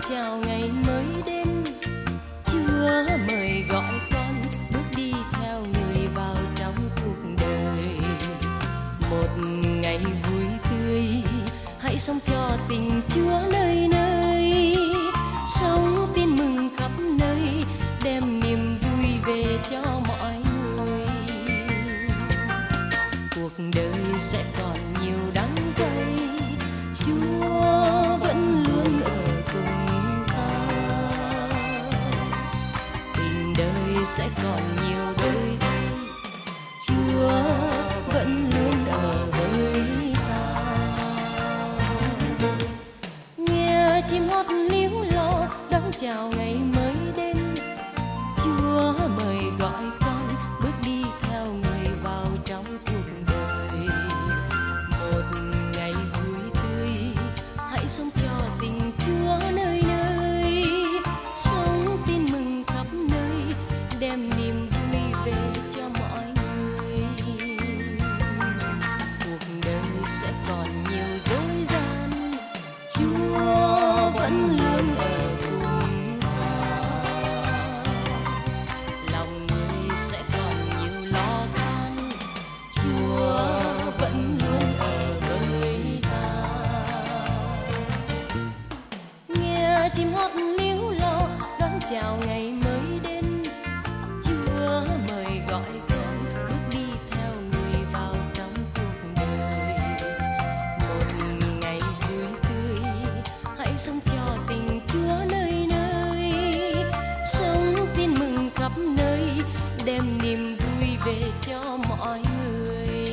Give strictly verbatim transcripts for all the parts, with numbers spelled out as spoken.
chào ngày mới đến. Chúa mời gọi con bước đi theo người vào trong cuộc đời. Một ngày vui tươi, hãy sống cho tình Chúa nơi nơi. Sống tin mừng khắp nơi, đem niềm vui về cho mọi người. Cuộc đời sẽ còn nhiều đắng cay, Chúa vẫn luôn ở cùng ta. Tình đời sẽ còn nhiều đổi thay, Chúa vẫn luôn ở với ta. Nghe chim hót líu lo đón chào ngày mới đến. Chúa mời gọi con bước đi theo người vào trong cuộc đời. Một ngày vui tươi, hãy sống cho tình Chúa nơi nơi. Sống tin mừng khắp nơi, đem niềm vui về cho mọi người. Cuộc đời sẽ còn nhiều dối gian, Chúa vẫn luôn ở cùng ta. Lòng người sẽ còn nhiều lo toan, Chúa vẫn luôn ở với ta. Nghe chim hót líu lo đón chào ngày mới đến. Chúa mời gọi con bước đi theo người vào trong cuộc đời. Một ngày vui tươi, hãy sống cho tình Chúa nơi nơi. Sống tin mừng khắp nơi, đem niềm vui về cho mọi người.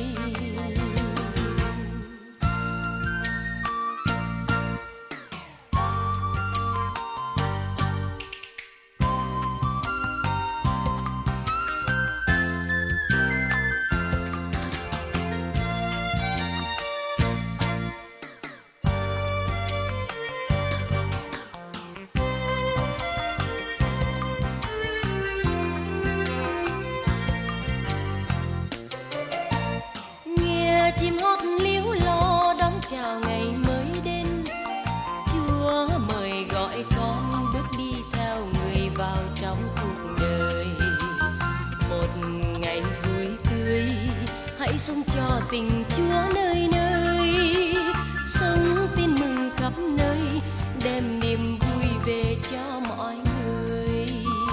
Nghe chim hót líu lo đón chào ngày mới đến. Chúa mời gọi con bước đi theo người vào trong cuộc đời. Một ngày vui tươi, hãy sống cho tình Chúa nơi nơi. Sống tin mừng khắp nơi, đem niềm vui về cho mọi người.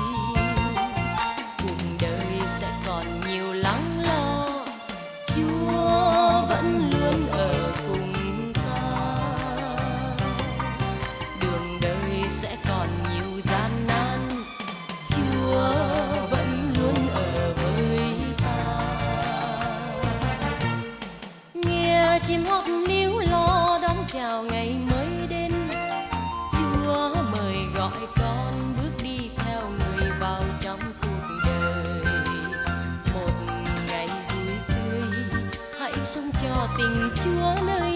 Cuộc đời sẽ còn nhiều lắng lo, Chúa vẫn luôn ở cùng ta. Đường đời sẽ còn nhiều gian nan, Chúa vẫn luôn ở với ta. Nghe chim hót líu lo đón chào ngày mới đến. Chúa mời gọi con bước đi theo người vào trong cuộc đời. Một ngày vui tươi, hãy sống cho tình Chúa nơi